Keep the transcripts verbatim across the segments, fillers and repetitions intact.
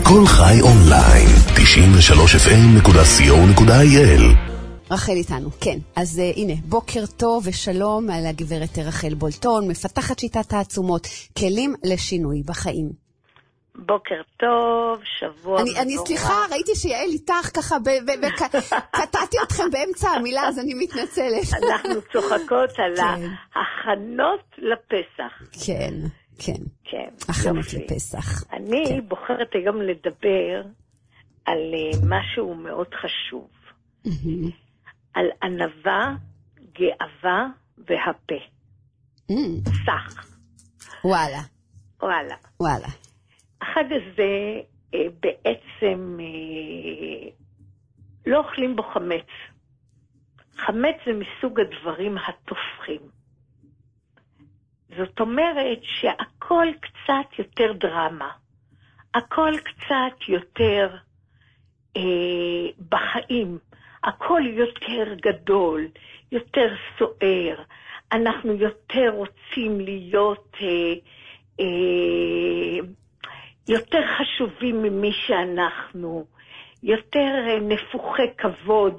כל חי אונליין, תשעים ושלוש אף אם נקודה סי או נקודה איי אל. רחל איתנו, כן. אז uh, הנה, בוקר טוב ושלום על הגברת רחל בולטון, מפתחת שיטת העצומות, כלים לשינוי בחיים. בוקר טוב, שבוע אני, אני סליחה, ראיתי שיעל איתך ככה, קטעתי אתכם באמצע המילה, אז אני מתנצלת. אנחנו צוחקות על כן. ההכנות לפסח. כן, כן. כן. הכנות יופי. לפסח. אני כן. בוחרת היום לדבר על משהו מאוד חשוב. Mm-hmm. על ענווה, גאווה והפה. Mm. סך. וואלה. וואלה. וואלה. החג הזה אה, בעצם אה, לא אוכלים בו חמץ. חמץ זה מסוג הדברים התופחים. זאת אומרת שהכל קצת יותר דרמה. הכל קצת יותר אה, בחיים. הכל יותר גדול, יותר סוער. אנחנו יותר רוצים להיות אה, אה, יותר חשובים ממי שאנחנו, יותר אה, נפוחי כבוד.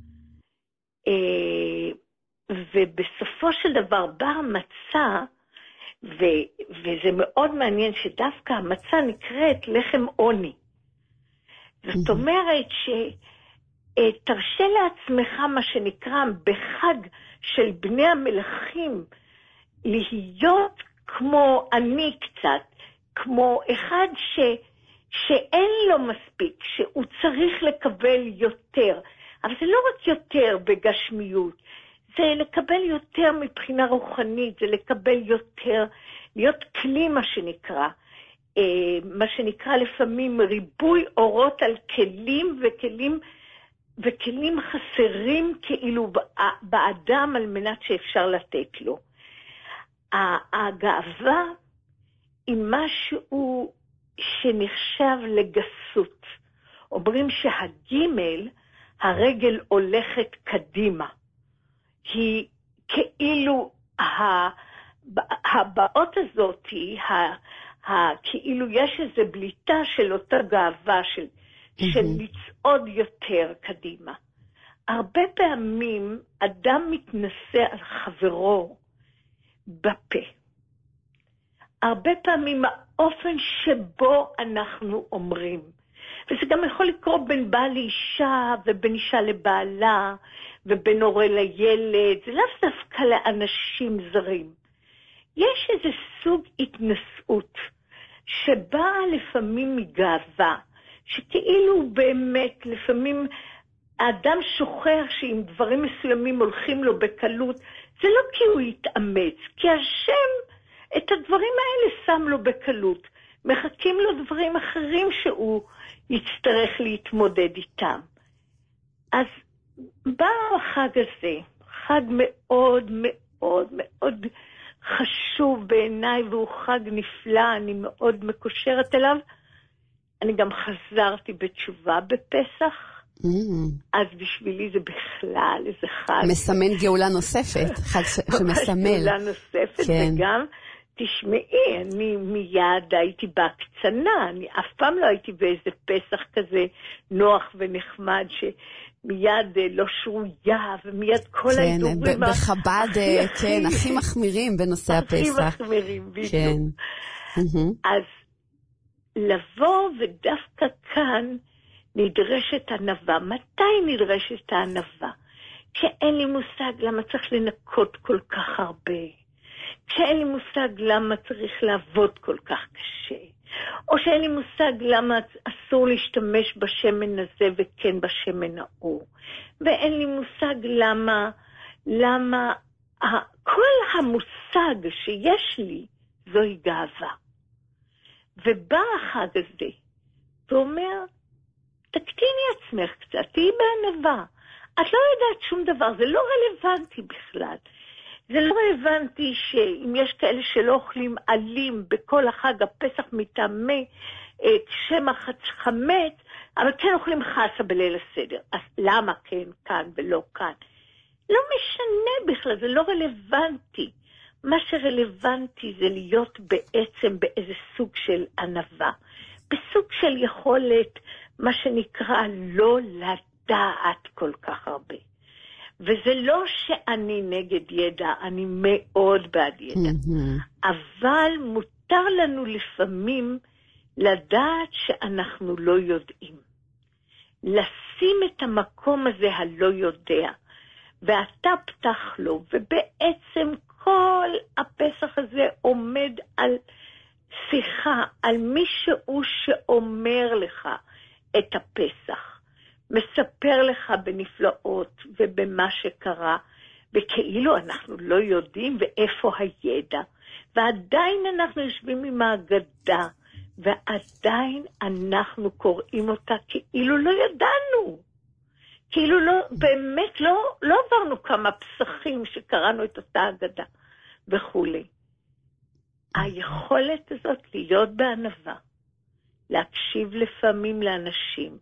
אה, ובסופו של דבר בא המצה, ו- וזה מאוד מעניין שדווקא המצה נקראת לחם עוני. זאת אומרת ש... תרשה לעצמך מה שנקרא בחג של בני המלכים להיות כמו אני קצת, כמו אחד ש, שאין לו מספיק, שהוא צריך לקבל יותר, אבל זה לא רק יותר בגשמיות, זה לקבל יותר מבחינה רוחנית, זה לקבל יותר, להיות כלי מה שנקרא, מה שנקרא לפעמים ריבוי אורות על כלים וכלים וכלים חסרים כאילו באדם על מנת שאפשר לתת לו. הגאווה היא משהו שנחשב לגסות. אומרים שהגימל, הרגל הולכת קדימה. היא כאילו, הבאות הזאת, כאילו יש איזו בליטה של אותה גאווה של של לצעוד יותר קדימה. הרבה פעמים אדם מתנסה על חברו בפה. הרבה פעמים האופן שבו אנחנו אומרים, וזה גם יכול לקרות בין בעל לאישה ובין אישה לבעלה ובין הורה לילד, זה לאו דווקא לאנשים זרים. יש איזה סוג התנסות שבאה לפעמים מגאווה, שכאילו באמת לפעמים האדם שוכח שאם דברים מסוימים הולכים לו בקלות, זה לא כי הוא יתאמץ, כי השם את הדברים האלה שם לו בקלות. מחכים לו דברים אחרים שהוא יצטרך להתמודד איתם. אז בא החג הזה, חג מאוד מאוד מאוד חשוב בעיניי, והוא חג נפלא, אני מאוד מקושרת אליו. אני גם חזרתי בתשובה בפסח, mm. אז בשבילי זה בכלל איזה חג. מסמן גאולה נוספת, חג ש- שמסמל. גאולה נוספת, כן. וגם, תשמעי, אני מיד הייתי בהקצנה, אני אף פעם לא הייתי באיזה פסח כזה נוח ונחמד, שמיד לא שרויה, ומיד כל כן, ההידורים. ב- בחב"ד, הכי, כן, הכי מחמירים בנושא הפסח. הכי מחמירים, בדיוק. כן. אז, לבוא ודווקא כאן נדרשת ענווה. מתי נדרשת הענווה? כשאין לי מושג למה צריך לנקות כל כך הרבה. כשאין לי מושג למה צריך לעבוד כל כך קשה. או שאין לי מושג למה אסור להשתמש בשמן הזה וכן בשמן ההוא. ואין לי מושג למה, למה כל המושג שיש לי זוהי גאווה. ובא החג הזה, ואומר, תקטיני עצמך קצת, תהי בענווה. את לא יודעת שום דבר, זה לא רלוונטי בכלל. זה לא רלוונטי שאם יש כאלה שלא אוכלים עלים בכל החג הפסח מטעמי את שם החמץ, אבל כן אוכלים חסה בליל הסדר. אז למה כן כאן ולא כאן? לא משנה בכלל, זה לא רלוונטי. מה שרלוונטי זה להיות בעצם באיזה סוג של ענווה. בסוג של יכולת, מה שנקרא, לא לדעת כל כך הרבה. וזה לא שאני נגד ידע, אני מאוד בעד ידע. אבל מותר לנו לפעמים לדעת שאנחנו לא יודעים. לשים את המקום הזה הלא יודע, ואתה פתח לו, ובעצם כל הפסח הזה עומד על שיחה, על מישהו שאומר לך את הפסח, מספר לך בנפלאות ובמה שקרה, וכאילו אנחנו לא יודעים ואיפה הידע, ועדיין אנחנו יושבים עם ההגדה, ועדיין אנחנו קוראים אותה כאילו לא ידענו. כאילו לא, באמת לא, לא עברנו כמה פסחים שקראנו את אותה אגדה וכו'. היכולת הזאת להיות בענווה, להקשיב לפעמים לאנשים,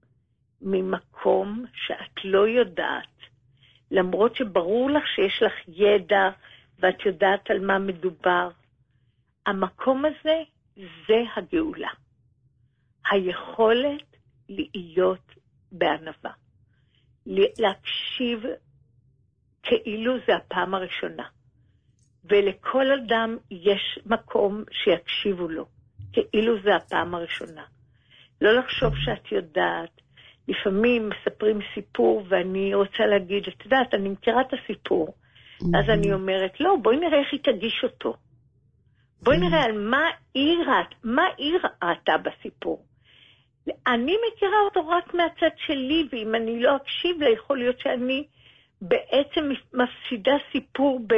ממקום שאת לא יודעת, למרות שברור לך שיש לך ידע ואת יודעת על מה מדובר, המקום הזה זה הגאולה. היכולת להיות בענווה. להקשיב כאילו זה הפעם הראשונה. ולכל אדם יש מקום שיקשיבו לו, כאילו זה הפעם הראשונה. לא לחשוב שאת יודעת. לפעמים מספרים סיפור ואני רוצה להגיד, את יודעת, אני מכירה את הסיפור. אז אני אומרת, לא, בואי נראה איך היא תגיש אותו. בואי נראה על מה היא ראתה, מה היא ראתה בסיפור. אני מכירה אותו רק מהצד שלי, ואם אני לא אקשיב לה, יכול להיות שאני בעצם מפסידה סיפור ב,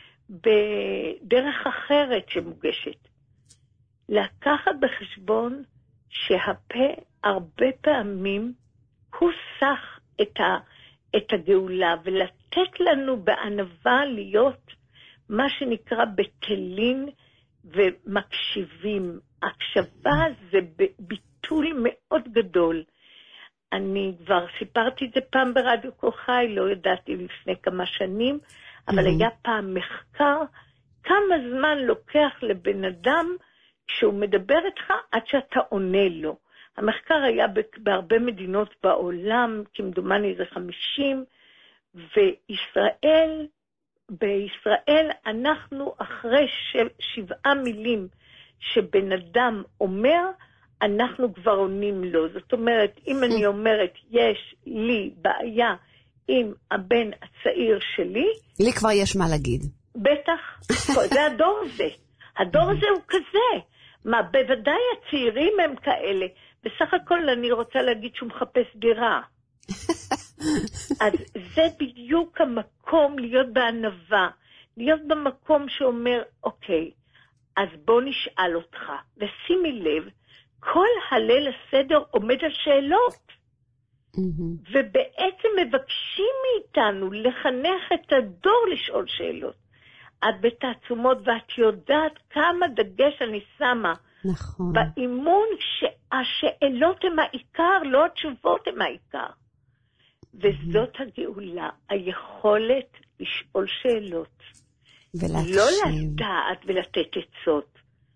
בדרך אחרת שמוגשת. לקחת בחשבון שהפה הרבה פעמים הוא סך את, ה, את הגאולה, ולתת לנו בענווה להיות מה שנקרא בטלין ומקשיבים. הקשבה זה ביטול מאוד גדול. אני כבר סיפרתי את זה פעם ברדיו כל חי, לא ידעתי לפני כמה שנים, אבל היה פעם מחקר, כמה זמן לוקח לבן אדם כשהוא מדבר איתך עד שאתה עונה לו. המחקר היה בהרבה מדינות בעולם, כמדומני זה חמישים, וישראל, בישראל אנחנו אחרי שבעה מילים שבן אדם אומר, אנחנו כבר עונים לו. זאת אומרת, אם אני אומרת, יש לי בעיה עם הבן הצעיר שלי, לי כבר יש מה להגיד. בטח, זה הדור הזה. הדור הזה הוא כזה. מה, בוודאי הצעירים הם כאלה. בסך הכל אני רוצה להגיד שהוא מחפש דירה. אז זה בדיוק המקום להיות בענווה. להיות במקום שאומר, אוקיי, אז בוא נשאל אותך. ושימי לב, כל הליל הסדר עומד על שאלות. Mm-hmm. ובעצם מבקשים מאיתנו לחנך את הדור לשאול שאלות. את בתעצומות ואת יודעת כמה דגש אני שמה. נכון. באימון שהשאלות הן העיקר, לא התשובות הן העיקר. וזאת הגאולה, היכולת לשאול שאלות. ולהקשיב. לא לדעת ולתת עצות.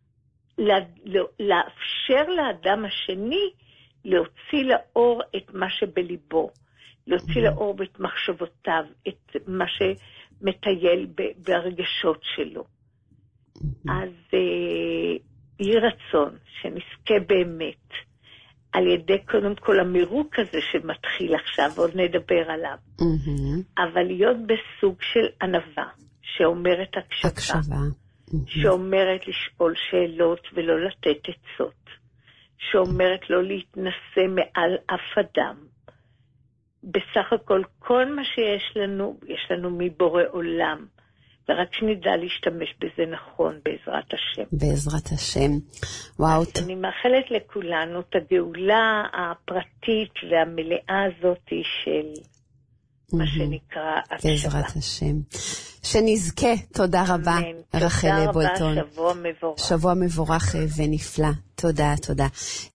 לאפשר לאדם השני להוציא לאור את מה שבליבו. להוציא לאור את מחשבותיו, את מה שמטייל ברגשות שלו. אז יהי רצון שנזכה באמת על ידי קודם כל המירוק הזה שמתחיל עכשיו, עוד נדבר עליו. אבל להיות בסוג של ענווה, שאומרת הקשבה. הקשבה. שאומרת לשאול שאלות ולא לתת עצות. שאומרת לא להתנסה מעל אף אדם. בסך הכל, כל מה שיש לנו, יש לנו מבורא עולם. ורק שנדע להשתמש בזה נכון, בעזרת השם. בעזרת השם. וואו. אז אני מאחלת לכולנו את הגאולה הפרטית והמלאה הזאת של מה שנקרא הקשבה. בעזרת השם. שנזכה, תודה רבה, רחל בולטון. תודה רבה, שבוע מבורך. שבוע מבורך ונפלא. תודה, תודה.